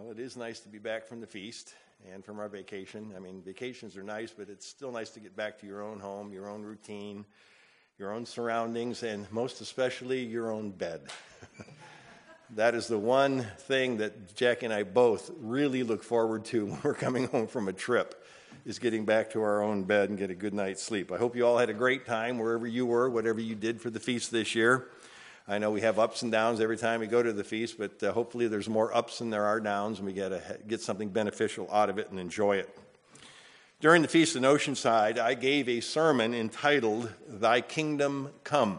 Well, it is nice to be back from the feast and from our vacation. I mean, vacations are nice, but it's still nice to get back to your own home, your own routine, your own surroundings, and most especially your own bed. That is the one thing that Jackie and I both really look forward to when we're coming home from a trip, is getting back to our own bed and get a good night's sleep. I hope you all had a great time wherever you were, whatever you did for the feast this year. I know we have ups and downs every time we go to the feast, but hopefully there's more ups than there are downs, and we get something beneficial out of it and enjoy it. During the Feast in Oceanside, I gave a sermon entitled, Thy Kingdom Come.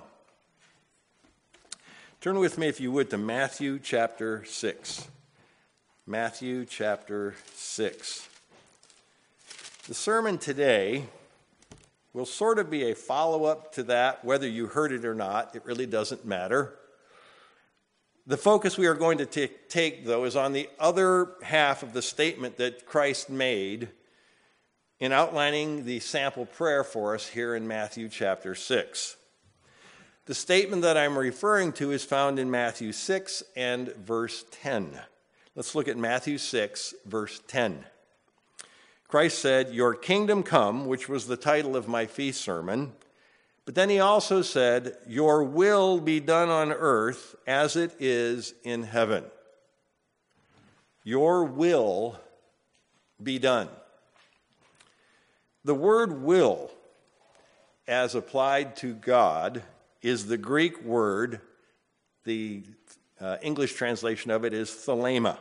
Turn with me, if you would, to Matthew chapter 6. Matthew chapter 6. The sermon today will sort of be a follow-up to that, whether you heard it or not. It really doesn't matter. The focus we are going to take, though, is on the other half of the statement that Christ made in outlining the sample prayer for us here in Matthew chapter 6. The statement that I'm referring to is found in Matthew 6 and verse 10. Let's look at Matthew 6, verse 10. Christ said, Your kingdom come, which was the title of my feast sermon. But then he also said, Your will be done on earth as it is in heaven. Your will be done. The word will, as applied to God, is the Greek word, the English translation of it is thelema.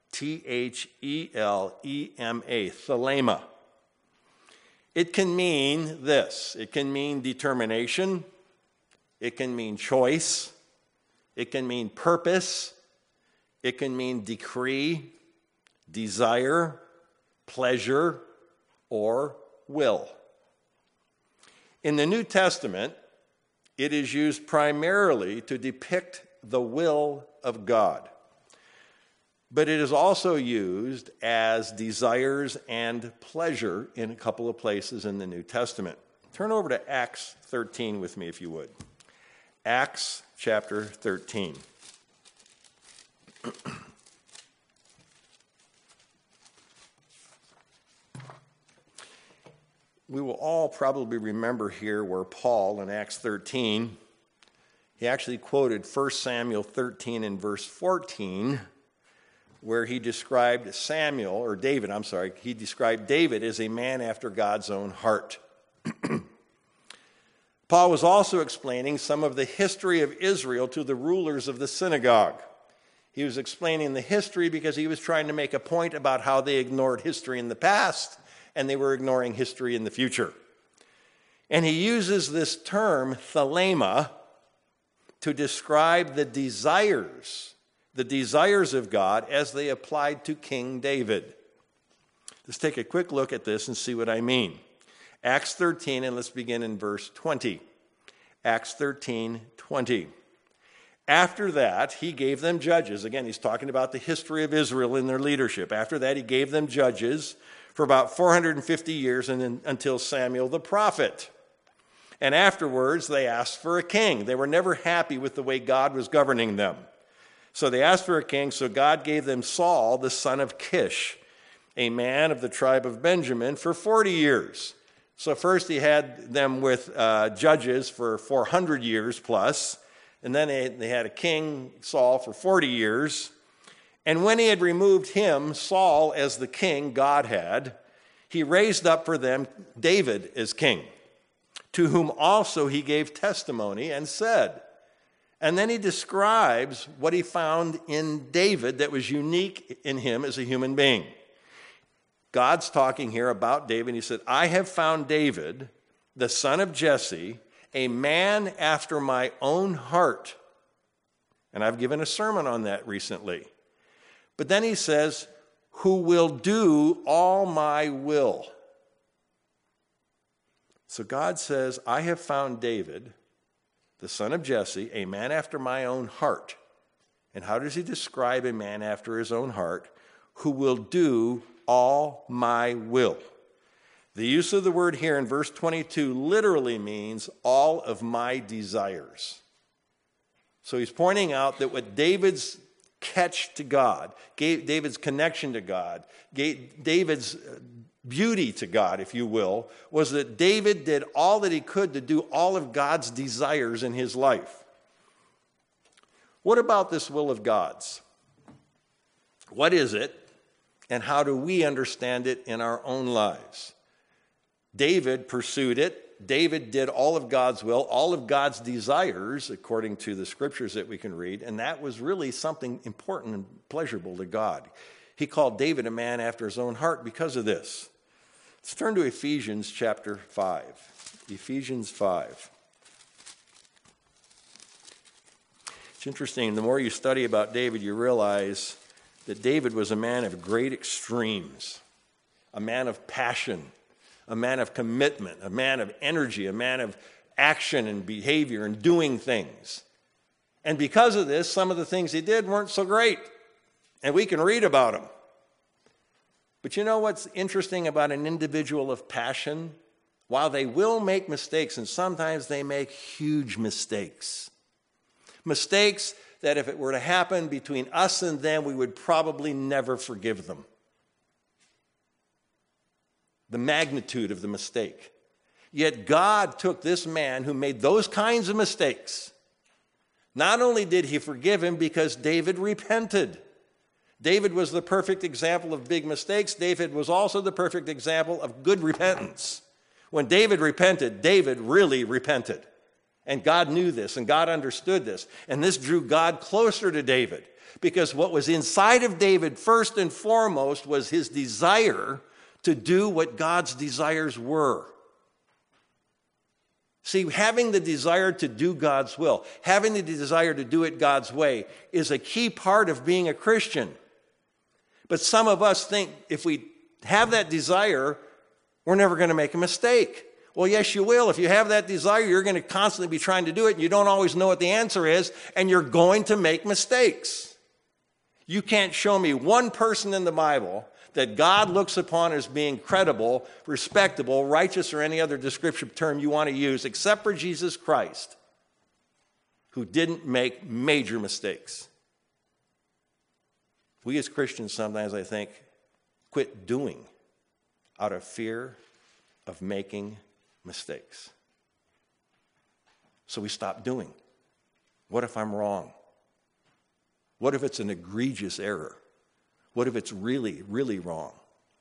T-H-E-L-E-M-A, thelema. It can mean this. It can mean determination. It can mean choice. It can mean purpose. It can mean decree, desire, pleasure, or will. In the New Testament, it is used primarily to depict the will of God. But it is also used as desires and pleasure in a couple of places in the New Testament. Turn over to Acts 13 with me, if you would. Acts chapter 13. We will all probably remember here where Paul in Acts 13, he actually quoted 1 Samuel 13 and verse 14, where he described he described David as a man after God's own heart. Paul was also explaining some of the history of Israel to the rulers of the synagogue. He was explaining the history because he was trying to make a point about how they ignored history in the past and they were ignoring history in the future. And he uses this term, thelema, to describe the desires of God as they applied to King David. Let's take a quick look at this and see what I mean. Acts 13, and let's begin in verse 20. Acts 13, 20. After that, he gave them judges. Again, he's talking about the history of Israel in their leadership. After that, he gave them judges for about 450 years until Samuel the prophet. And afterwards, they asked for a king. They were never happy with the way God was governing them. So they asked for a king, so God gave them Saul, the son of Kish, a man of the tribe of Benjamin, for 40 years. So first he had them with judges for 400 years plus, and then they had a king, Saul, for 40 years. And when he had removed him, Saul, as the king God had, he raised up for them David as king, to whom also he gave testimony and said. And then he describes what he found in David that was unique in him as a human being. God's talking here about David. He said, I have found David, the son of Jesse, a man after my own heart. And I've given a sermon on that recently. But then he says, who will do all my will. So God says, I have found David, the son of Jesse, a man after my own heart. And how does he describe a man after his own heart? Who will do all my will. The use of the word here in verse 22 literally means all of my desires. So he's pointing out that what David's catch to God, David's connection to God, David's beauty to God, if you will, was that David did all that he could to do all of God's desires in his life. What about this will of God's? What is it, and how do we understand it in our own lives? David pursued it. David did all of God's will, all of God's desires, according to the scriptures that we can read, and that was really something important and pleasurable to God. He called David a man after his own heart because of this. Let's turn to Ephesians chapter 5. Ephesians 5. It's interesting. The more you study about David, you realize that David was a man of great extremes, a man of passion, a man of commitment, a man of energy, a man of action and behavior and doing things. And because of this, some of the things he did weren't so great. And we can read about them. But you know what's interesting about an individual of passion? While they will make mistakes, and sometimes they make huge mistakes. Mistakes that if it were to happen between us and them, we would probably never forgive them. The magnitude of the mistake. Yet God took this man who made those kinds of mistakes. Not only did he forgive him because David repented. David was the perfect example of big mistakes. David was also the perfect example of good repentance. When David repented, David really repented. And God knew this, and God understood this. And this drew God closer to David. Because what was inside of David, first and foremost, was his desire to do what God's desires were. See, having the desire to do God's will, having the desire to do it God's way, is a key part of being a Christian. But some of us think if we have that desire, we're never going to make a mistake. Well, yes, you will. If you have that desire, you're going to constantly be trying to do it, and you don't always know what the answer is, and you're going to make mistakes. You can't show me one person in the Bible that God looks upon as being credible, respectable, righteous, or any other descriptive term you want to use, except for Jesus Christ, who didn't make major mistakes. We as Christians sometimes, I think, quit doing out of fear of making mistakes. So we stop doing. What if I'm wrong? What if it's an egregious error? What if it's really, really wrong?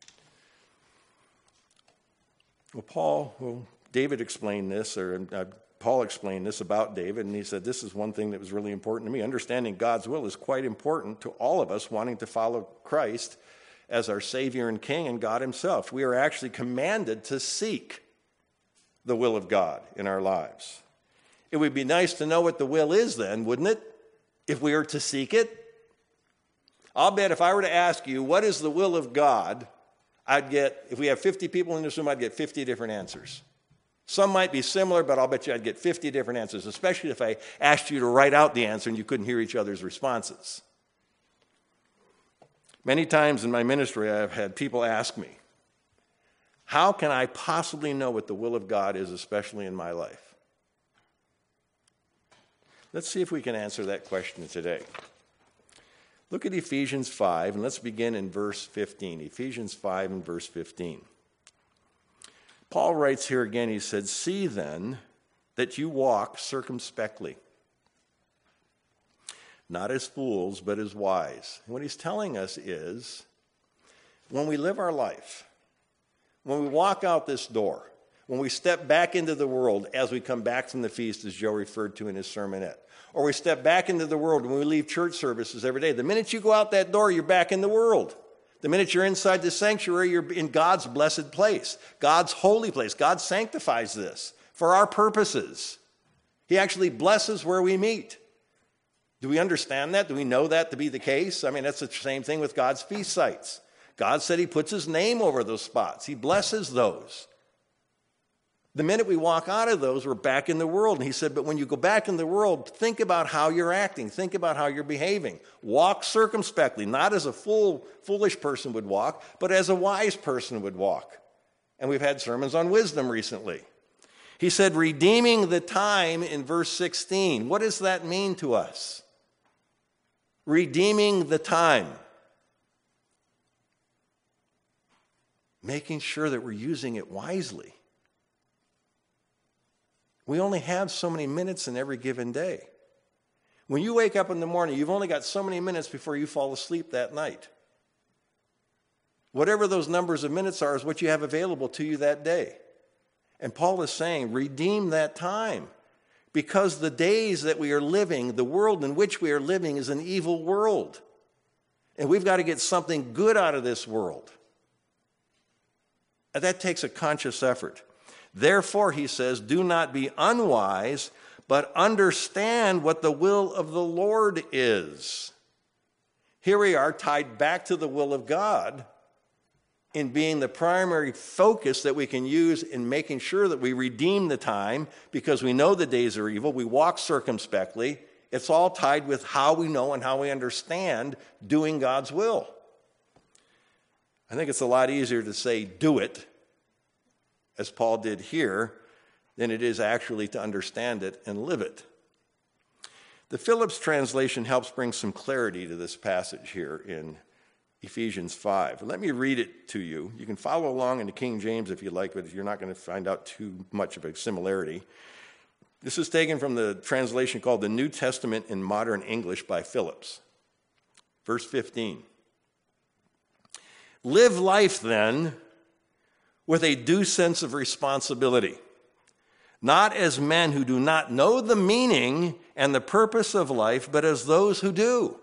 Well, David explained this, Paul explained this about David, and he said, this is one thing that was really important to me. Understanding God's will is quite important to all of us wanting to follow Christ as our Savior and King and God himself. We are actually commanded to seek the will of God in our lives. It would be nice to know what the will is then, wouldn't it? If we are to seek it. I'll bet if I were to ask you, what is the will of God, if we have 50 people in this room, I'd get 50 different answers. Some might be similar, but I'll bet you I'd get 50 different answers, especially if I asked you to write out the answer and you couldn't hear each other's responses. Many times in my ministry, I've had people ask me, how can I possibly know what the will of God is, especially in my life? Let's see if we can answer that question today. Look at Ephesians 5, and let's begin in verse 15. Ephesians 5 and verse 15. Paul writes here again, he said, see then that you walk circumspectly, not as fools, but as wise. And what he's telling us is, when we live our life, when we walk out this door, when we step back into the world as we come back from the feast, as Joe referred to in his sermonette, or we step back into the world when we leave church services every day, the minute you go out that door, you're back in the world. The minute you're inside the sanctuary, you're in God's blessed place, God's holy place. God sanctifies this for our purposes. He actually blesses where we meet. Do we understand that? Do we know that to be the case? I mean, that's the same thing with God's feast sites. God said he puts his name over those spots. He blesses those. The minute we walk out of those, we're back in the world. And he said, but when you go back in the world, think about how you're acting. Think about how you're behaving. Walk circumspectly, not as a foolish person would walk, but as a wise person would walk. And we've had sermons on wisdom recently. He said, redeeming the time in verse 16. What does that mean to us? redeeming the time, making sure that we're using it wisely. We only have so many minutes in every given day. When you wake up in the morning, you've only got so many minutes before you fall asleep that night. Whatever those numbers of minutes are is what you have available to you that day. And Paul is saying, redeem that time. Because the days that we are living, the world in which we are living is an evil world. And we've got to get something good out of this world. And that takes a conscious effort. Therefore, he says, do not be unwise, but understand what the will of the Lord is. Here we are tied back to the will of God in being the primary focus that we can use in making sure that we redeem the time because we know the days are evil. We walk circumspectly. It's all tied with how we know and how we understand doing God's will. I think it's a lot easier to say do it, as Paul did here, than it is actually to understand it and live it. The Phillips translation helps bring some clarity to this passage here in Ephesians 5. Let me read it to you. You can follow along in the King James if you like, but you're not going to find out too much of a similarity. This is taken from the translation called the New Testament in Modern English by Phillips. Verse 15. Live life then with a due sense of responsibility, not as men who do not know the meaning and the purpose of life, but as those who do.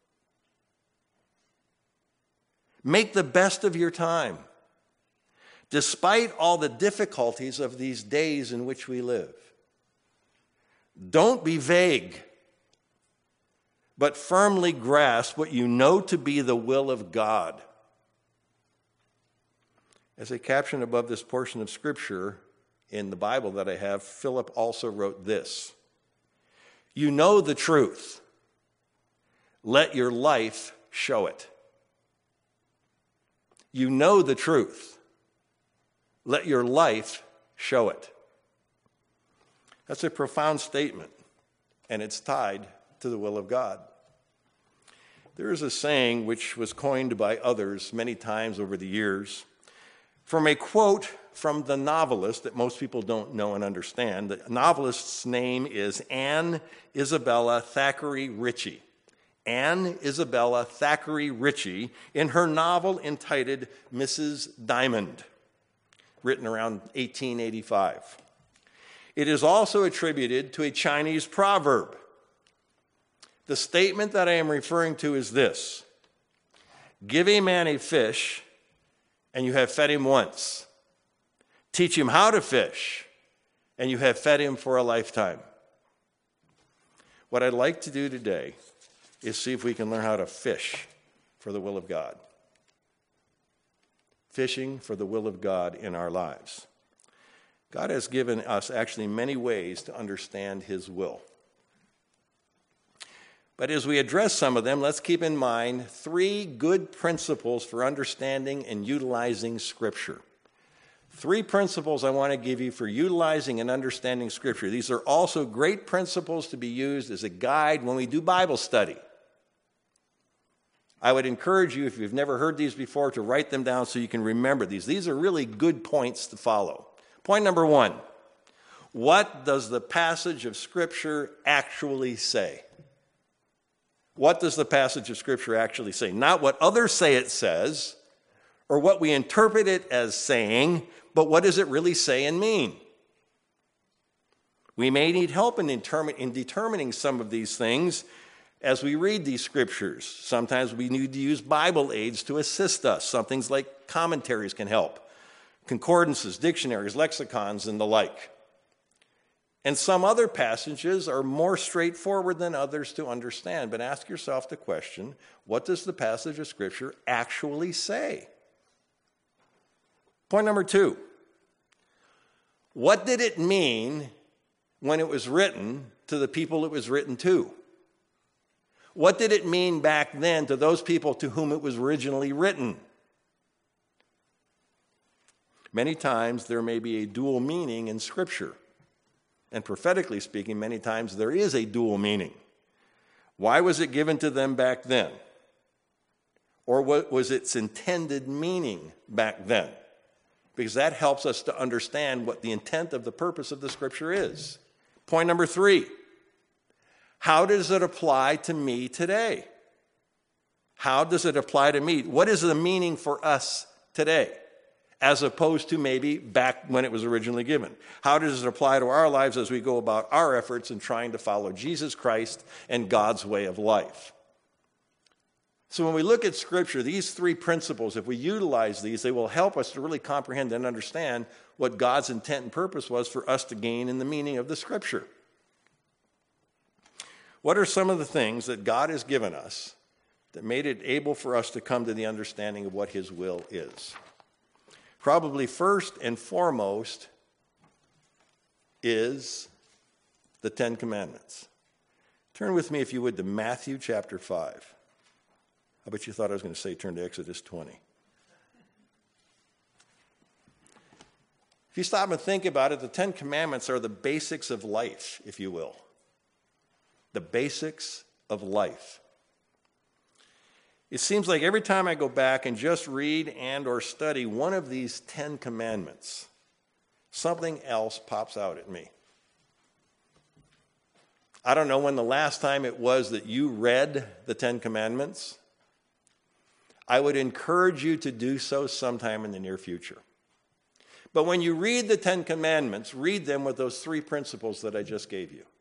Make the best of your time, despite all the difficulties of these days in which we live. Don't be vague, but firmly grasp what you know to be the will of God. As a caption above this portion of Scripture in the Bible that I have, Philip also wrote this: you know the truth. Let your life show it. You know the truth. Let your life show it. That's a profound statement, and it's tied to the will of God. There is a saying which was coined by others many times over the years, from a quote from the novelist that most people don't know and understand. The novelist's name is Anne Isabella Thackeray Ritchie. Anne Isabella Thackeray Ritchie, in her novel entitled Mrs. Dymond, written around 1885. It is also attributed to a Chinese proverb. The statement that I am referring to is this: give a man a fish, and you have fed him once. Teach him how to fish, and you have fed him for a lifetime. What I'd like to do today is see if we can learn how to fish for the will of God. Fishing for the will of God in our lives. God has given us actually many ways to understand his will. But as we address some of them, let's keep in mind 3 good principles for understanding and utilizing Scripture. 3 principles I want to give you for utilizing and understanding Scripture. These are also great principles to be used as a guide when we do Bible study. I would encourage you, if you've never heard these before, to write them down so you can remember these. These are really good points to follow. Point number 1, what does the passage of Scripture actually say? What does the passage of Scripture actually say? Not what others say it says, or what we interpret it as saying, but what does it really say and mean? We may need help in determining some of these things as we read these Scriptures. Sometimes we need to use Bible aids to assist us. Some things like commentaries can help. Concordances, dictionaries, lexicons, and the like. And some other passages are more straightforward than others to understand. But ask yourself the question, what does the passage of Scripture actually say? Point number 2, what did it mean when it was written to the people it was written to? What did it mean back then to those people to whom it was originally written? Many times there may be a dual meaning in Scripture. And prophetically speaking, many times there is a dual meaning. Why was it given to them back then? Or what was its intended meaning back then? Because that helps us to understand what the intent of the purpose of the Scripture is. Point number 3, how does it apply to me today? How does it apply to me? What is the meaning for us today, as opposed to maybe back when it was originally given? How does it apply to our lives as we go about our efforts in trying to follow Jesus Christ and God's way of life? So when we look at Scripture, these 3 principles, if we utilize these, they will help us to really comprehend and understand what God's intent and purpose was for us to gain in the meaning of the Scripture. What are some of the things that God has given us that made it able for us to come to the understanding of what His will is? Probably first and foremost is the 10 Commandments. Turn with me, if you would, to Matthew chapter 5. I bet you thought I was going to say turn to Exodus 20. If you stop and think about it, the 10 Commandments are the basics of life, if you will. The basics of life. It seems like every time I go back and just read and or study one of these 10 Commandments, something else pops out at me. I don't know when the last time it was that you read the 10 Commandments. I would encourage you to do so sometime in the near future. But when you read the 10 Commandments, read them with those 3 principles that I just gave you.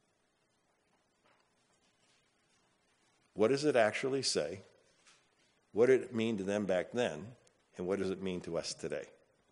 What does it actually say? What did it mean to them back then? And what does it mean to us today?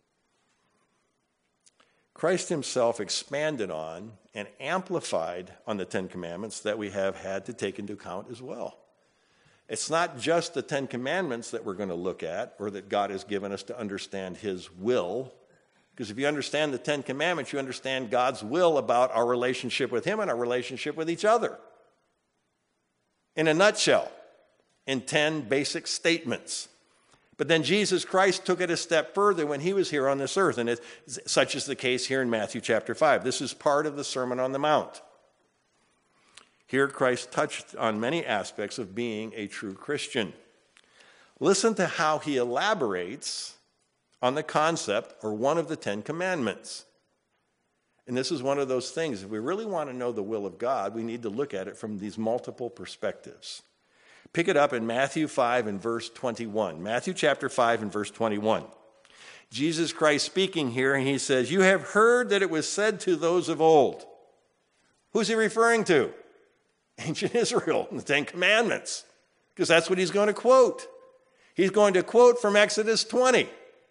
Christ himself expanded on and amplified on the 10 Commandments that we have had to take into account as well. It's not just the 10 Commandments that we're going to look at or that God has given us to understand his will. Because if you understand the 10 Commandments, you understand God's will about our relationship with him and our relationship with each other. In a nutshell, in 10 basic statements. But then Jesus Christ took it a step further when he was here on this earth, and such is the case here in Matthew chapter 5. This is part of the Sermon on the Mount. Here Christ touched on many aspects of being a true Christian. Listen to how he elaborates on the concept or one of the 10 Commandments. And this is one of those things, if we really want to know the will of God, we need to look at it from these multiple perspectives. Pick it up in Matthew 5 and verse 21. Matthew chapter 5 and verse 21. Jesus Christ speaking here, and he says, "You have heard that it was said to those of old." Who's he referring to? Ancient Israel, the 10 Commandments. Because that's what he's going to quote. He's going to quote from Exodus 20.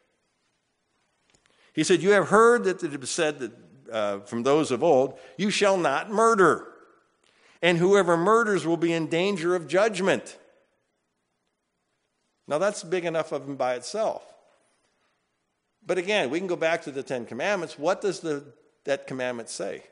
He said, "You have heard that it was said that from those of old, you shall not murder. And whoever murders will be in danger of judgment." Now that's big enough of him by itself. But again, we can go back to the 10 Commandments. What does that commandment say?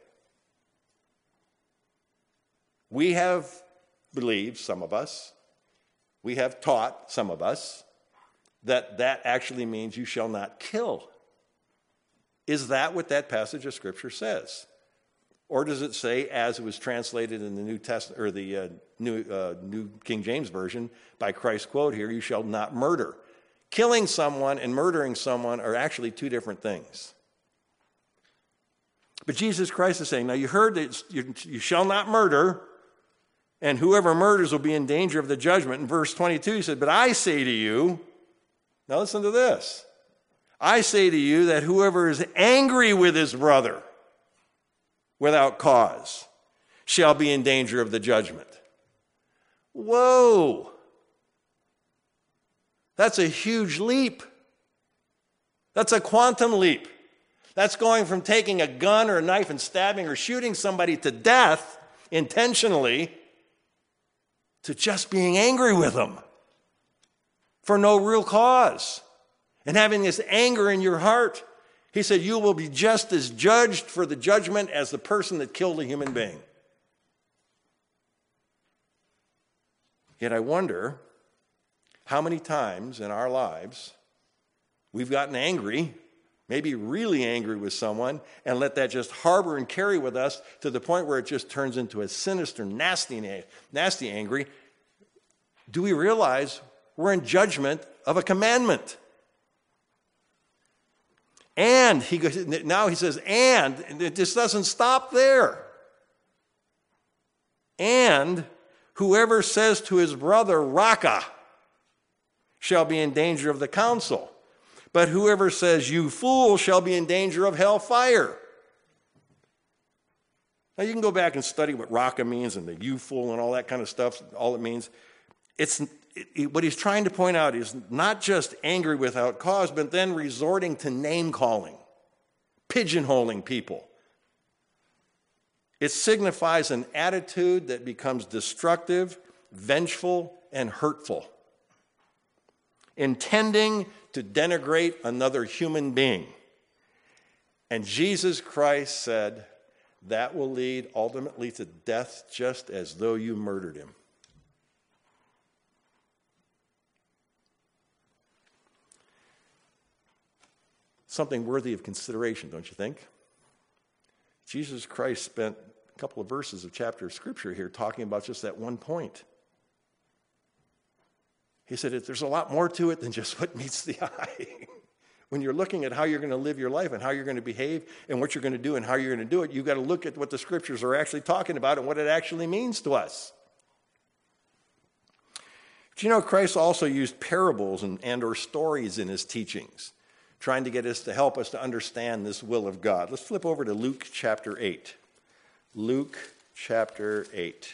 We have believed, some of us, we have taught, some of us, that actually means you shall not kill. Is that what that passage of Scripture says? Or does it say, as it was translated in the New Testament or the New King James Version by Christ's quote here, "You shall not murder"? Killing someone and murdering someone are actually two different things. But Jesus Christ is saying, now you heard that you shall not murder, and whoever murders will be in danger of the judgment. In verse 22, he said, "But I say to you," now listen to this, "I say to you that whoever is angry with his brother without cause shall be in danger of the judgment." Whoa! That's a huge leap. That's a quantum leap. That's going from taking a gun or a knife and stabbing or shooting somebody to death intentionally to just being angry with them for no real cause and having this anger in your heart. He said, you will be just as judged for the judgment as the person that killed a human being. Yet I wonder how many times in our lives we've gotten angry maybe really angry with someone, and let that just harbor and carry with us to the point where it just turns into a sinister, nasty angry, do we realize we're in judgment of a commandment? And now he says, and it just doesn't stop there. And whoever says to his brother, Raka, shall be in danger of the council. But whoever says, you fool, shall be in danger of hellfire. Now you can go back and study what Raka means and the you fool and all that kind of stuff, all it means. What he's trying to point out is not just angry without cause, but then resorting to name-calling, pigeonholing people. It signifies an attitude that becomes destructive, vengeful, and hurtful, intending to denigrate another human being. And Jesus Christ said, that will lead ultimately to death just as though you murdered him. Something worthy of consideration, don't you think? Jesus Christ spent a couple of verses of chapter of Scripture here talking about just that one point. He said there's a lot more to it than just what meets the eye. When you're looking at how you're going to live your life and how you're going to behave and what you're going to do and how you're going to do it, you've got to look at what the Scriptures are actually talking about and what it actually means to us. But you know, Christ also used parables and or stories in his teachings, trying to get us to help us to understand this will of God. Let's flip over to Luke chapter 8. Luke chapter 8.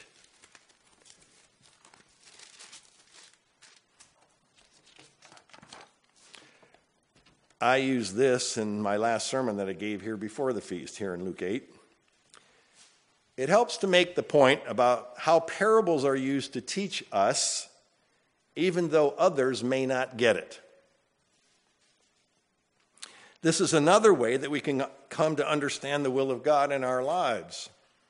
I used this in my last sermon that I gave here before the feast, here in Luke 8. It helps to make the point about how parables are used to teach us, even though others may not get it. This is another way that we can come to understand the will of God in our lives.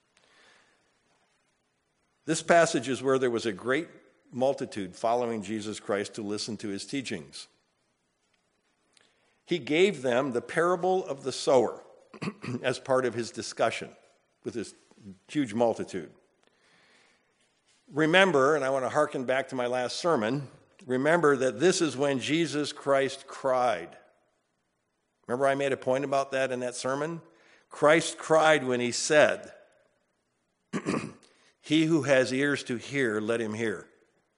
This passage is where there was a great multitude following Jesus Christ to listen to his teachings. He gave them the parable of the sower as part of his discussion with this huge multitude. Remember, and I want to hearken back to my last sermon, remember that this is when Jesus Christ cried. Remember I made a point about that in that sermon? Christ cried when he said, he who has ears to hear, let him hear.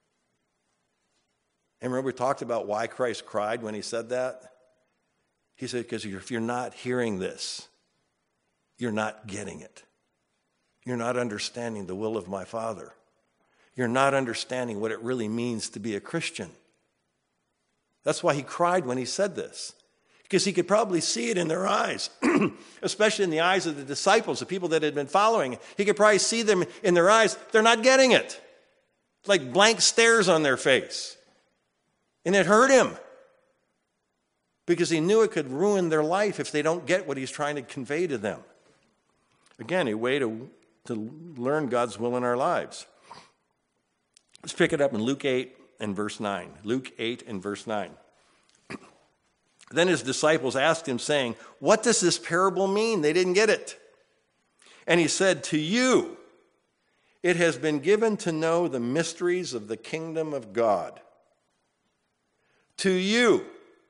And remember we talked about why Christ cried when he said that? He said, because if you're not hearing this, you're not getting it. You're not understanding the will of my Father. You're not understanding what it really means to be a Christian. That's why he cried when he said this. Because he could probably see it in their eyes, especially in the eyes of the disciples, the people that had been following. He could probably see them in their eyes. They're not getting it. It's like blank stares on their face. And it hurt him. Because he knew it could ruin their life if they don't get what he's trying to convey to them. Again, a way to learn God's will in our lives. Let's pick it up in Luke 8 and verse 9. Luke 8 and verse 9. Then his disciples asked him, saying, what does this parable mean? They didn't get it. And he said, to you, it has been given to know the mysteries of the kingdom of God. To you,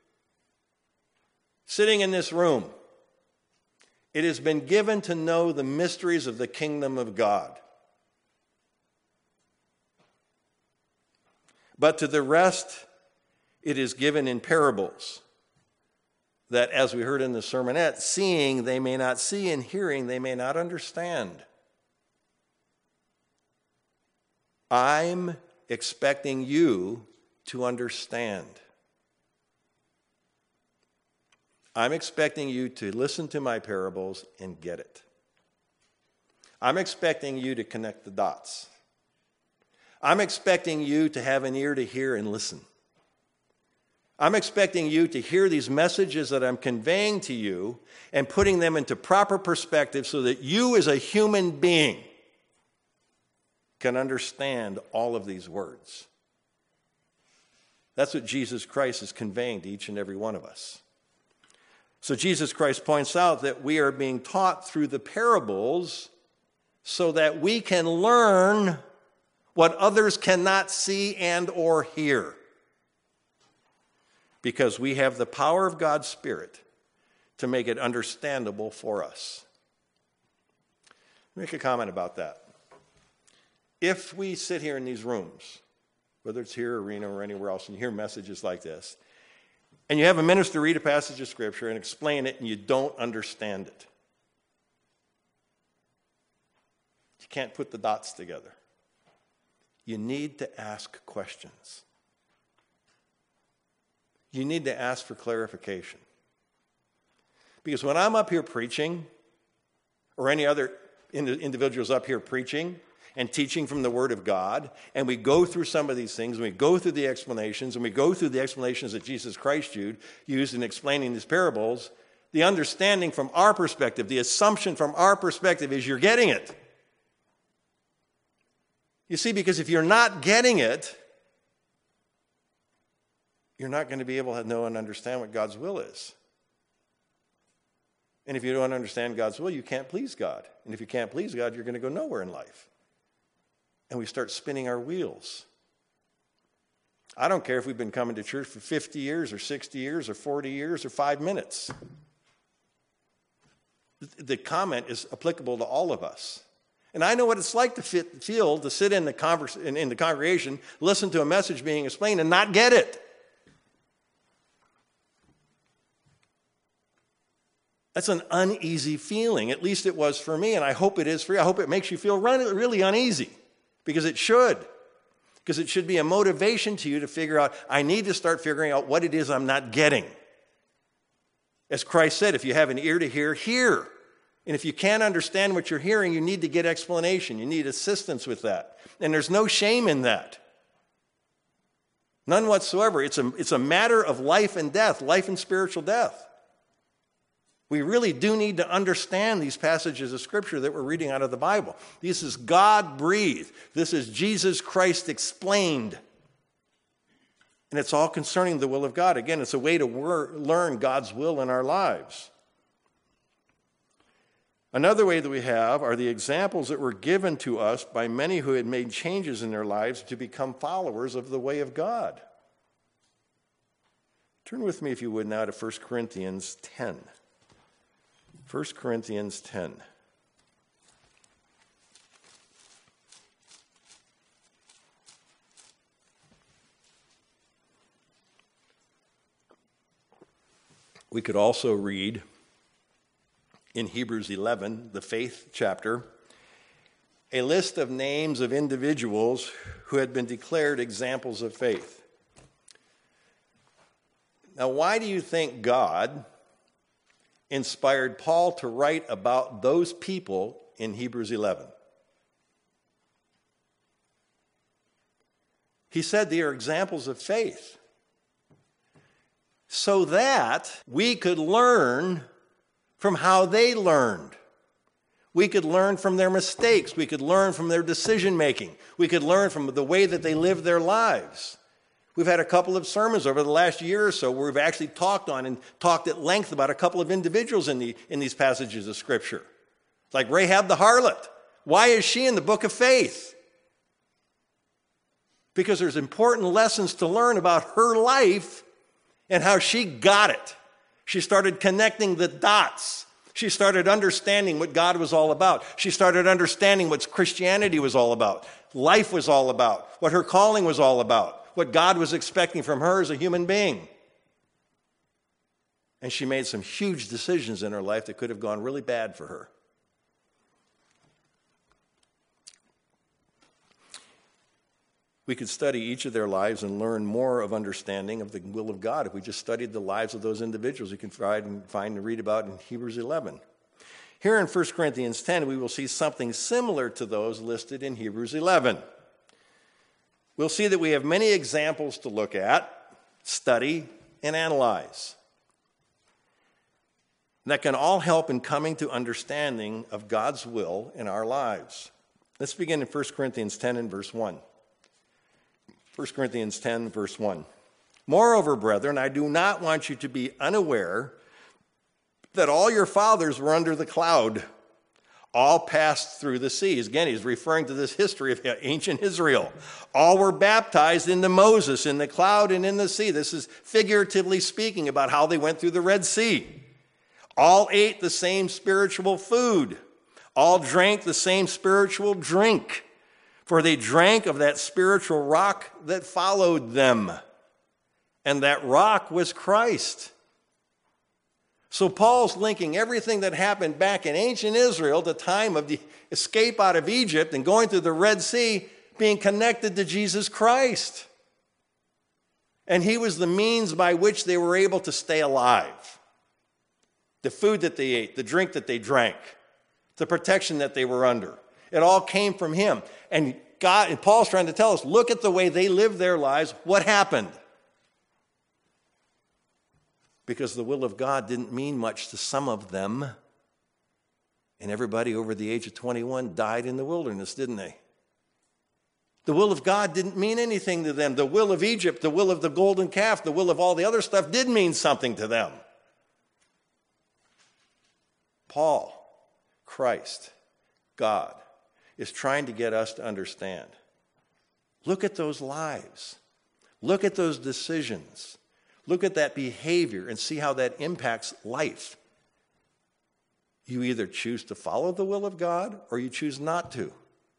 sitting in this room, it has been given to know the mysteries of the kingdom of God. But to the rest, it is given in parables, that, as we heard in the sermonette, seeing they may not see, and hearing they may not understand. I'm expecting you to understand. I'm expecting you to listen to my parables and get it. I'm expecting you to connect the dots. I'm expecting you to have an ear to hear and listen. I'm expecting you to hear these messages that I'm conveying to you and putting them into proper perspective so that you as a human being can understand all of these words. That's what Jesus Christ is conveying to each and every one of us. So Jesus Christ points out that we are being taught through the parables so that we can learn what others cannot see and or hear. Because we have the power of God's Spirit to make it understandable for us. Make a comment about that. If we sit here in these rooms, whether it's here, arena, or anywhere else, and you hear messages like this, and you have a minister read a passage of Scripture and explain it, and you don't understand it, you can't put the dots together. You need to ask questions. You need to ask for clarification. Because when I'm up here preaching, or any other individuals up here preaching and teaching from the Word of God, and we go through some of these things, and we go through the explanations, and we go through the explanations that Jesus Christ used in explaining these parables, the understanding from our perspective, the assumption from our perspective is you're getting it. You see, because if you're not getting it, you're not going to be able to know and understand what God's will is. And if you don't understand God's will, you can't please God. And if you can't please God, you're going to go nowhere in life. And we start spinning our wheels. I don't care if we've been coming to church for 50 years or 60 years or 40 years or 5 minutes. The comment is applicable to all of us. And I know what it's like to feel to sit in the congregation, listen to a message being explained, and not get it. That's an uneasy feeling. At least it was for me, and I hope it is for you. I hope it makes you feel really uneasy, because it should. Because it should be a motivation to you to figure out, I need to start figuring out what it is I'm not getting. As Christ said, if you have an ear to hear, hear. And if you can't understand what you're hearing, you need to get explanation. You need assistance with that. And there's no shame in that. None whatsoever. It's a matter of life and death, life and spiritual death. We really do need to understand these passages of Scripture that we're reading out of the Bible. This is God-breathed. This is Jesus Christ explained. And it's all concerning the will of God. Again, it's a way to learn God's will in our lives. Another way that we have are the examples that were given to us by many who had made changes in their lives to become followers of the way of God. Turn with me, if you would, now to 1 Corinthians 10. 1 Corinthians 10. We could also read in Hebrews 11, the faith chapter, a list of names of individuals who had been declared examples of faith. Now, why do you think God inspired Paul to write about those people in Hebrews 11? He said they are examples of faith, so that we could learn from how they learned. We could learn from their mistakes. We could learn from their decision making. We could learn from the way that they lived their lives. We've had a couple of sermons over the last year or so where we've actually talked at length about a couple of individuals in these passages of Scripture. Like Rahab the harlot. Why is she in the book of faith? Because there's important lessons to learn about her life and how she got it. She started connecting the dots. She started understanding what God was all about. She started understanding what Christianity was all about, life was all about, what her calling was all about, what God was expecting from her as a human being. And she made some huge decisions in her life that could have gone really bad for her. We could study each of their lives and learn more of understanding of the will of God if we just studied the lives of those individuals you can find and read about in Hebrews 11. Here in 1 Corinthians 10, we will see something similar to those listed in Hebrews 11. We'll see that we have many examples to look at, study, and analyze. That can all help in coming to understanding of God's will in our lives. Let's begin in 1 Corinthians 10 and verse 1. 1 Corinthians 10, verse 1. Moreover, brethren, I do not want you to be unaware that all your fathers were under the cloud, all passed through the seas. Again, he's referring to this history of ancient Israel. All were baptized into Moses in the cloud and in the sea. This is figuratively speaking about how they went through the Red Sea. All ate the same spiritual food. All drank the same spiritual drink. For they drank of that spiritual rock that followed them. And that rock was Christ. So Paul's linking everything that happened back in ancient Israel, the time of the escape out of Egypt and going through the Red Sea, being connected to Jesus Christ. And he was the means by which they were able to stay alive. The food that they ate, the drink that they drank, the protection that they were under. It all came from him. And Paul's trying to tell us, look at the way they lived their lives. What happened? Because the will of God didn't mean much to some of them. And everybody over the age of 21 died in the wilderness, didn't they? The will of God didn't mean anything to them. The will of Egypt, the will of the golden calf, the will of all the other stuff did mean something to them. Paul, Christ, God, is trying to get us to understand. Look at those lives. Look at those decisions. Look at that behavior and see how that impacts life. You either choose to follow the will of God or you choose not to.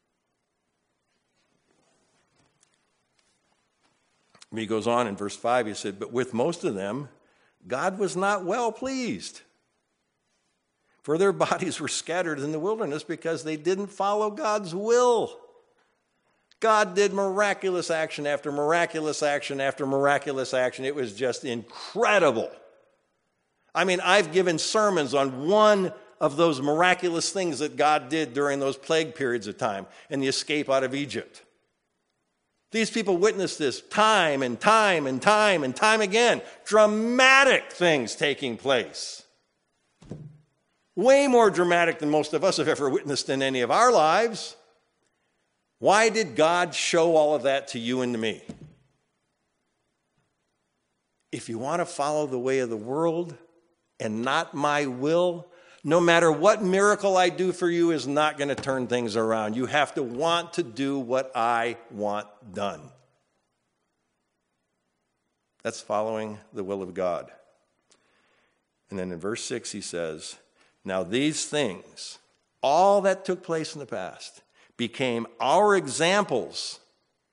He goes on in verse 5, he said, but with most of them, God was not well pleased. For their bodies were scattered in the wilderness because they didn't follow God's will. God did miraculous action after miraculous action after miraculous action. It was just incredible. I mean, I've given sermons on one of those miraculous things that God did during those plague periods of time and the escape out of Egypt. These people witnessed this time and time and time and time again. Dramatic things taking place. Way more dramatic than most of us have ever witnessed in any of our lives. Why did God show all of that to you and to me? If you want to follow the way of the world and not my will, no matter what miracle I do for you is not going to turn things around. You have to want to do what I want done. That's following the will of God. And then in verse 6 he says, now these things, all that took place in the past, became our examples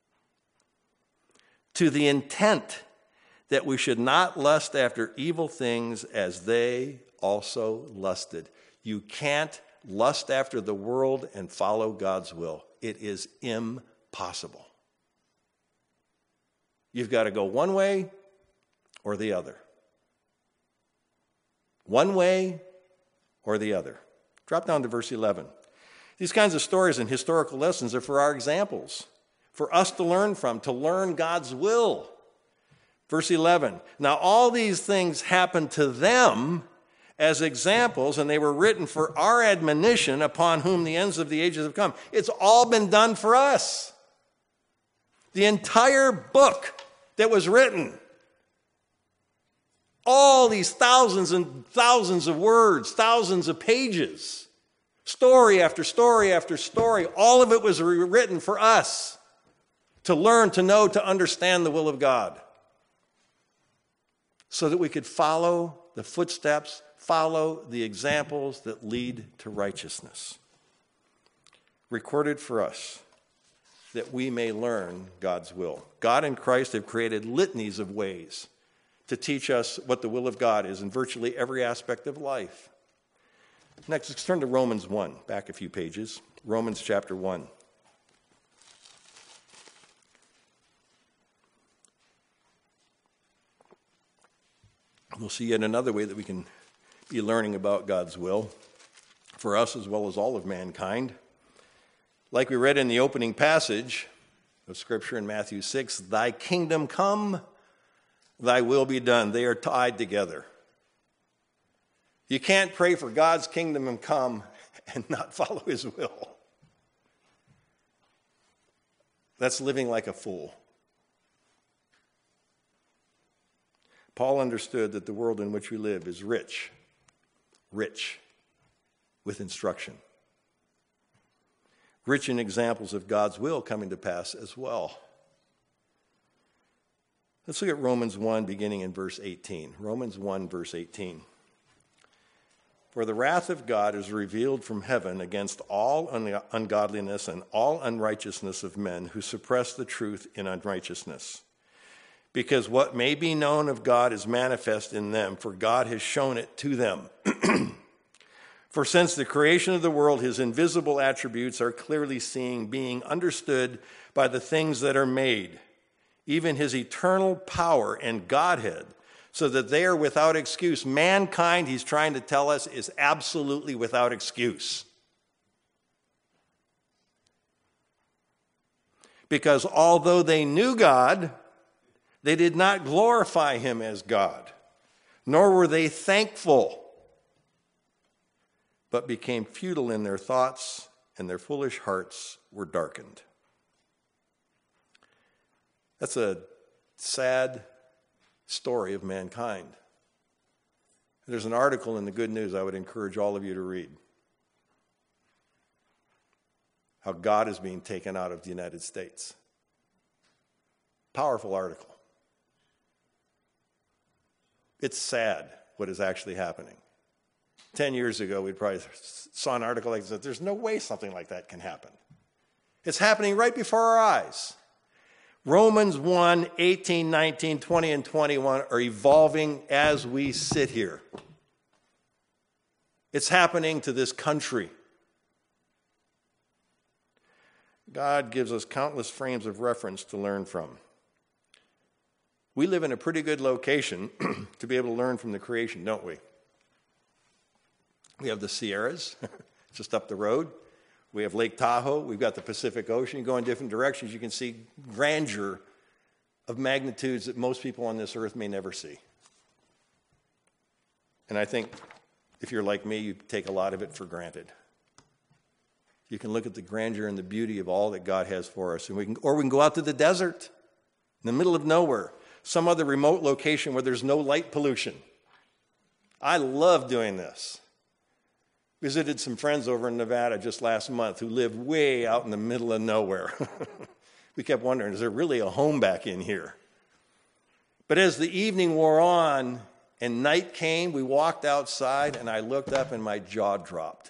to the intent that we should not lust after evil things as they also lusted. You can't lust after the world and follow God's will. It is impossible. You've got to go one way or the other. One way or the other. Drop down to verse 11. These kinds of stories and historical lessons are for our examples, for us to learn from, to learn God's will. Verse 11, now all these things happened to them as examples, and they were written for our admonition upon whom the ends of the ages have come. It's all been done for us. The entire book that was written, all these thousands and thousands of words, thousands of pages, story after story after story, all of it was written for us to learn, to know, to understand the will of God so that we could follow the footsteps, follow the examples that lead to righteousness. Recorded for us that we may learn God's will. God and Christ have created litanies of ways to teach us what the will of God is in virtually every aspect of life. Next, let's turn to Romans 1, back a few pages. Romans chapter 1. We'll see yet another way that we can be learning about God's will for us as well as all of mankind. Like we read in the opening passage of Scripture in Matthew 6, thy kingdom come, thy will be done. They are tied together. You can't pray for God's kingdom to come and not follow his will. That's living like a fool. Paul understood that the world in which we live is rich rich with instruction. Rich in examples of God's will coming to pass as well. Let's look at Romans 1, beginning in verse 18. Romans 1, verse 18. For the wrath of God is revealed from heaven against all ungodliness and all unrighteousness of men who suppress the truth in unrighteousness. Because what may be known of God is manifest in them, for God has shown it to them. For since the creation of the world, his invisible attributes are clearly seen, being understood by the things that are made, even his eternal power and Godhead, so that they are without excuse. Mankind, he's trying to tell us, is absolutely without excuse. Because although they knew God, they did not glorify him as God, nor were they thankful, but became futile in their thoughts, and their foolish hearts were darkened. That's a sad story of mankind. There's an article in the Good News I would encourage all of you to read. How God is being taken out of the United States. Powerful article. It's sad what is actually happening. 10 years ago, we probably saw an article like this. There's no way something like that can happen. It's happening right before our eyes. Romans 1, 18, 19, 20, and 21 are evolving as we sit here. It's happening to this country. God gives us countless frames of reference to learn from. We live in a pretty good location to be able to learn from the creation, don't we? We have the Sierras, just up the road. We have Lake Tahoe. We've got the Pacific Ocean. You go in different directions, you can see grandeur of magnitudes that most people on this earth may never see. And I think if you're like me, you take a lot of it for granted. You can look at the grandeur and the beauty of all that God has for us. And we can go out to the desert, in the middle of nowhere, some other remote location where there's no light pollution. I love doing this. Visited some friends over in Nevada just last month who live way out in the middle of nowhere. We kept wondering, is there really a home back in here? But as the evening wore on and night came, we walked outside and I looked up and my jaw dropped.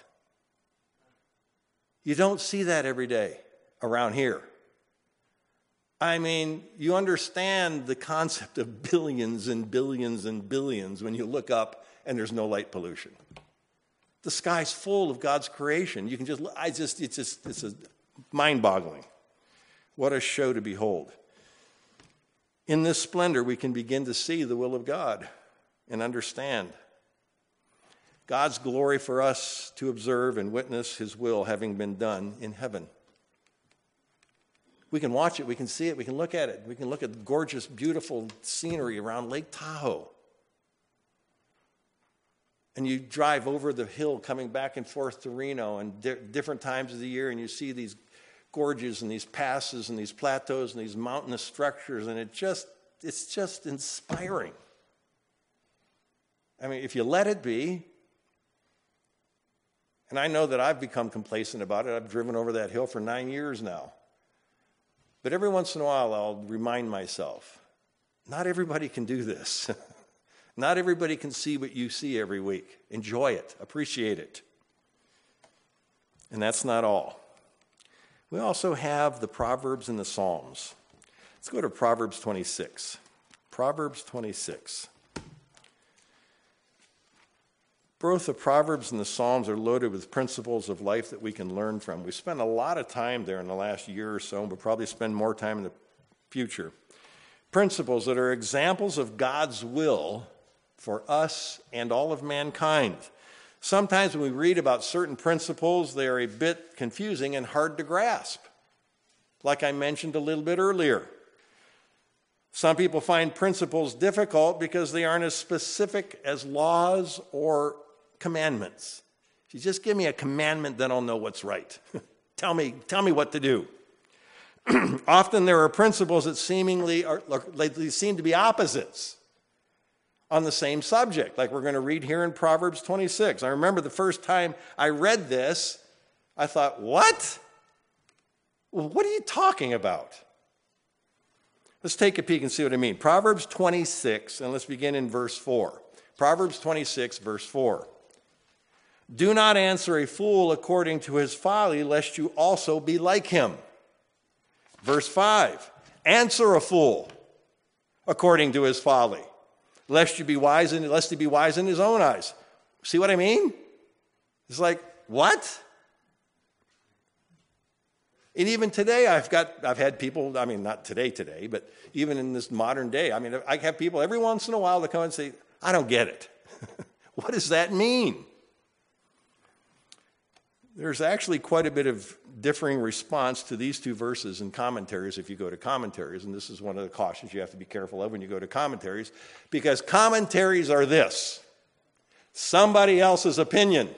You don't see that every day around here. I mean, you understand the concept of billions and billions and billions when you look up and there's no light pollution. The sky's full of God's creation. You can it's mind-boggling. What a show to behold. In this splendor, we can begin to see the will of God and understand God's glory for us to observe and witness his will having been done in heaven. We can watch it, we can see it, we can look at it. We can look at the gorgeous, beautiful scenery around Lake Tahoe. And you drive over the hill coming back and forth to Reno and different times of the year, and you see these gorges and these passes and these plateaus and these mountainous structures, and it's just inspiring. I mean, if you let it be, and I know that I've become complacent about it. I've driven over that hill for 9 years now. But every once in a while, I'll remind myself, not everybody can do this. Not everybody can see what you see every week. Enjoy it. Appreciate it. And that's not all. We also have the Proverbs and the Psalms. Let's go to Proverbs 26. Proverbs 26. Both the Proverbs and the Psalms are loaded with principles of life that we can learn from. We spent a lot of time there in the last year or so, and we'll probably spend more time in the future. Principles that are examples of God's will for us and all of mankind. Sometimes when we read about certain principles, they are a bit confusing and hard to grasp, like I mentioned a little bit earlier. Some people find principles difficult because they aren't as specific as laws or commandments. If you just give me a commandment, then I'll know what's right. Tell me what to do. Often there are principles that seem to be opposites. on the same subject, like we're going to read here in Proverbs 26. I remember the first time I read this, I thought, what? What are you talking about? Let's take a peek and see what I mean. Proverbs 26, and let's begin in verse 4. Proverbs 26, verse 4. Do not answer a fool according to his folly, lest you also be like him. Verse 5. Answer a fool according to his folly, lest he be wise in his own eyes. See what I mean? It's like, what? And even today, I've had people, I mean, not today, but even in this modern day, I mean, I have people every once in a while that come and say, I don't get it. What does that mean? There's actually quite a bit of differing response to these two verses in commentaries if you go to commentaries, and this is one of the cautions you have to be careful of when you go to commentaries, because commentaries are this: somebody else's opinion.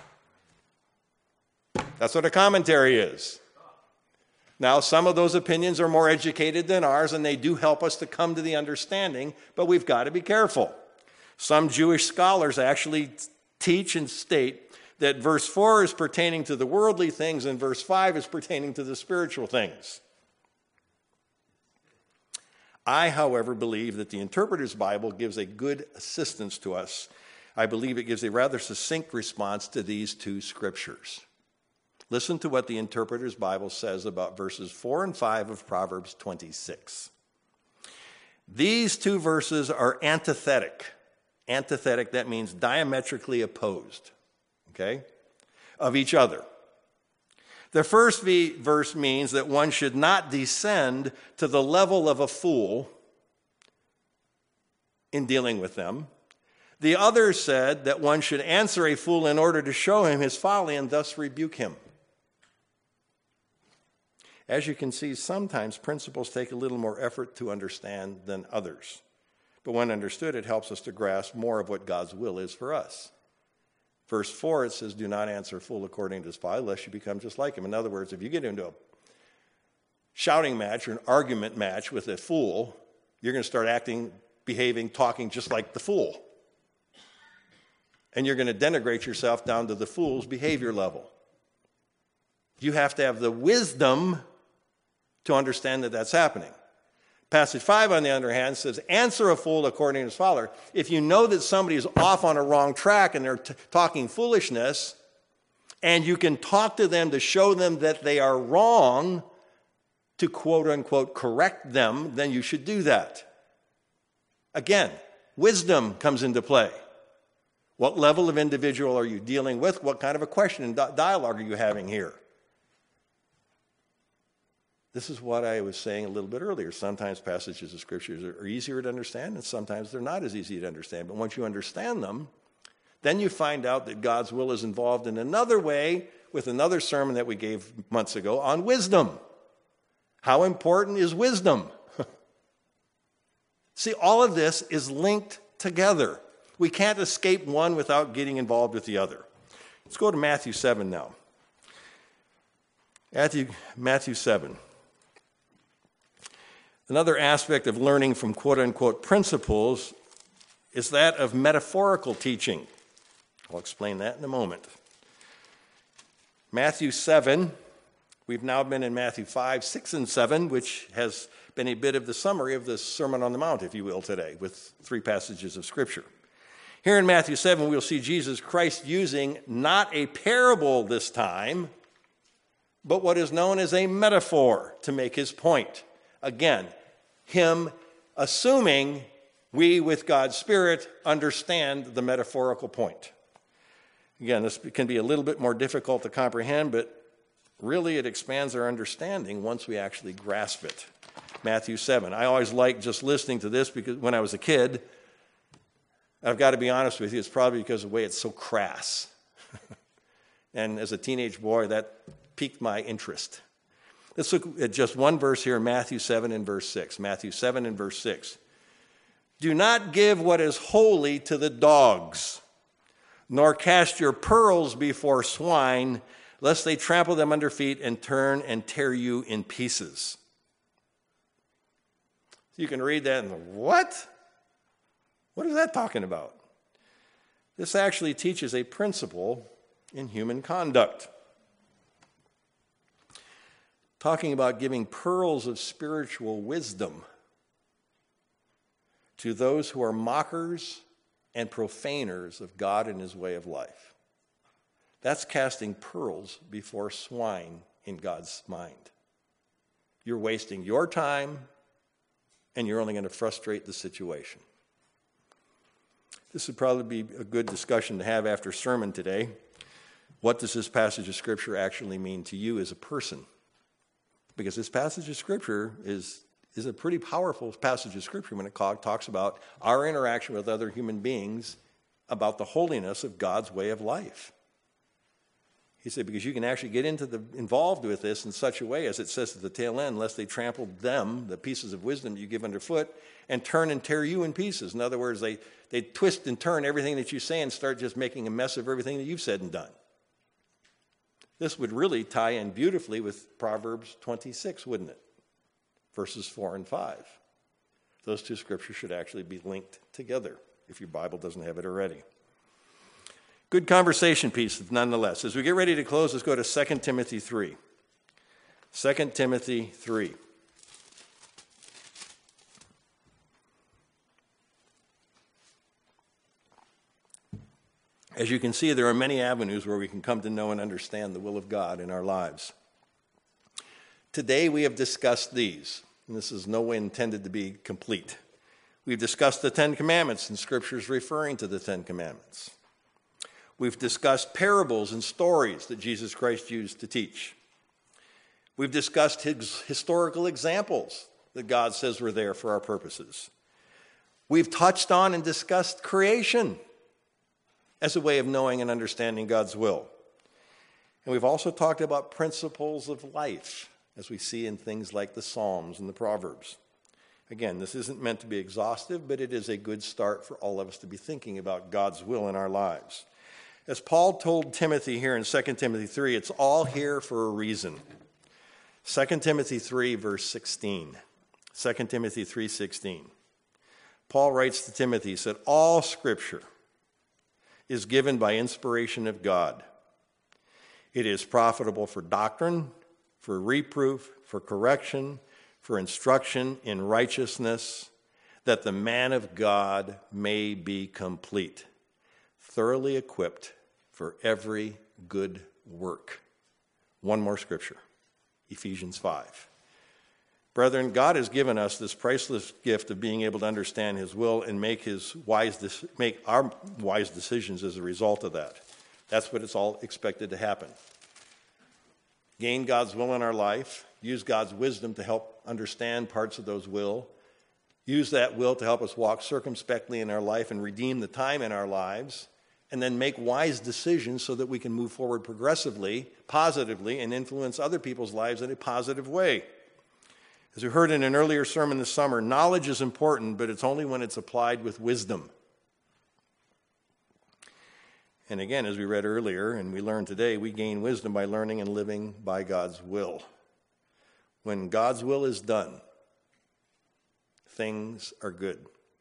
That's what a commentary is. Now, some of those opinions are more educated than ours, and they do help us to come to the understanding, but we've got to be careful. Some Jewish scholars actually teach and state that verse 4 is pertaining to the worldly things and verse 5 is pertaining to the spiritual things. I, however, believe that the Interpreter's Bible gives a good assistance to us. I believe it gives a rather succinct response to these two scriptures. Listen to what the Interpreter's Bible says about verses 4 and 5 of Proverbs 26. These two verses are antithetic. Antithetic, that means diametrically opposed. Okay, of each other. The first verse means that one should not descend to the level of a fool in dealing with them. The other said that one should answer a fool in order to show him his folly and thus rebuke him. As you can see, sometimes principles take a little more effort to understand than others. But when understood, it helps us to grasp more of what God's will is for us. Verse 4, it says, do not answer a fool according to his folly, lest you become just like him. In other words, if you get into a shouting match or an argument match with a fool, you're going to start acting, behaving, talking just like the fool. And you're going to denigrate yourself down to the fool's behavior level. You have to have the wisdom to understand that that's happening. Passage 5, on the other hand, says, answer a fool according to his folly. If you know that somebody is off on a wrong track and they're talking foolishness, and you can talk to them to show them that they are wrong, to quote-unquote correct them, then you should do that. Again, wisdom comes into play. What level of individual are you dealing with? What kind of a question and dialogue are you having here? This is what I was saying a little bit earlier. Sometimes passages of scriptures are easier to understand, and sometimes they're not as easy to understand. But once you understand them, then you find out that God's will is involved in another way with another sermon that we gave months ago on wisdom. How important is wisdom? See, all of this is linked together. We can't escape one without getting involved with the other. Let's go to Matthew 7 now. Matthew 7. Another aspect of learning from quote-unquote principles is that of metaphorical teaching. I'll explain that in a moment. Matthew 7, we've now been in Matthew 5, 6, and 7, which has been a bit of the summary of the Sermon on the Mount, if you will, today, with 3 passages of Scripture. Here in Matthew 7, we'll see Jesus Christ using not a parable this time, but what is known as a metaphor to make his point. Again, him assuming we, with God's Spirit, understand the metaphorical point. Again, this can be a little bit more difficult to comprehend, but really it expands our understanding once we actually grasp it. Matthew 7. I always liked just listening to this because when I was a kid, I've got to be honest with you, it's probably because of the way it's so crass. And as a teenage boy, that piqued my interest. Let's look at just one verse here in Matthew 7 and verse 6. Matthew 7 and verse 6. Do not give what is holy to the dogs, nor cast your pearls before swine, lest they trample them under feet and turn and tear you in pieces. You can read that and what? What is that talking about? This actually teaches a principle in human conduct. Talking about giving pearls of spiritual wisdom to those who are mockers and profaners of God and his way of life. That's casting pearls before swine in God's mind. You're wasting your time, and you're only going to frustrate the situation. This would probably be a good discussion to have after sermon today. What does this passage of Scripture actually mean to you as a person? Because this passage of Scripture is a pretty powerful passage of Scripture when it talks about our interaction with other human beings, about the holiness of God's way of life. He said, because you can actually get involved with this in such a way, as it says at the tail end, lest they trample them, the pieces of wisdom that you give underfoot, and turn and tear you in pieces. In other words, they twist and turn everything that you say and start just making a mess of everything that you've said and done. This would really tie in beautifully with Proverbs 26, wouldn't it? Verses 4 and 5. Those two scriptures should actually be linked together, if your Bible doesn't have it already. Good conversation piece, nonetheless. As we get ready to close, let's go to 2 Timothy 3. 2 Timothy 3. As you can see, there are many avenues where we can come to know and understand the will of God in our lives. Today we have discussed these, and this is no way intended to be complete. We've discussed the Ten Commandments and scriptures referring to the Ten Commandments. We've discussed parables and stories that Jesus Christ used to teach. We've discussed historical examples that God says were there for our purposes. We've touched on and discussed creation as a way of knowing and understanding God's will. And we've also talked about principles of life, as we see in things like the Psalms and the Proverbs. Again, this isn't meant to be exhaustive, but it is a good start for all of us to be thinking about God's will in our lives. As Paul told Timothy here in 2 Timothy 3, it's all here for a reason. 2 Timothy 3, verse 16. 2 Timothy 3:16. Paul writes to Timothy, he said, all Scripture is given by inspiration of God. It is profitable for doctrine, for reproof, for correction, for instruction in righteousness, that the man of God may be complete, thoroughly equipped for every good work. One more scripture, Ephesians 5. Brethren, God has given us this priceless gift of being able to understand his will and make our wise decisions as a result of that. That's what it's all expected to happen. Gain God's will in our life, use God's wisdom to help understand parts of those will, use that will to help us walk circumspectly in our life and redeem the time in our lives, and then make wise decisions so that we can move forward progressively, positively, and influence other people's lives in a positive way. As we heard in an earlier sermon this summer, knowledge is important, but it's only when it's applied with wisdom. And again, as we read earlier and we learned today, we gain wisdom by learning and living by God's will. When God's will is done, things are good.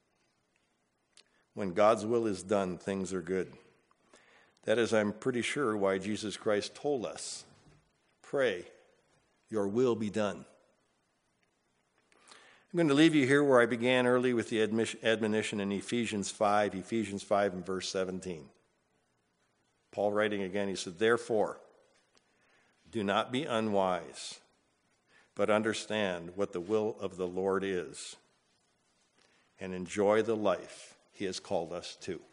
When God's will is done, things are good. That is, I'm pretty sure, why Jesus Christ told us, pray, your will be done. I'm going to leave you here where I began early with the admonition in Ephesians 5 and verse 17. Paul writing again, he said, therefore, do not be unwise, but understand what the will of the Lord is, and enjoy the life he has called us to.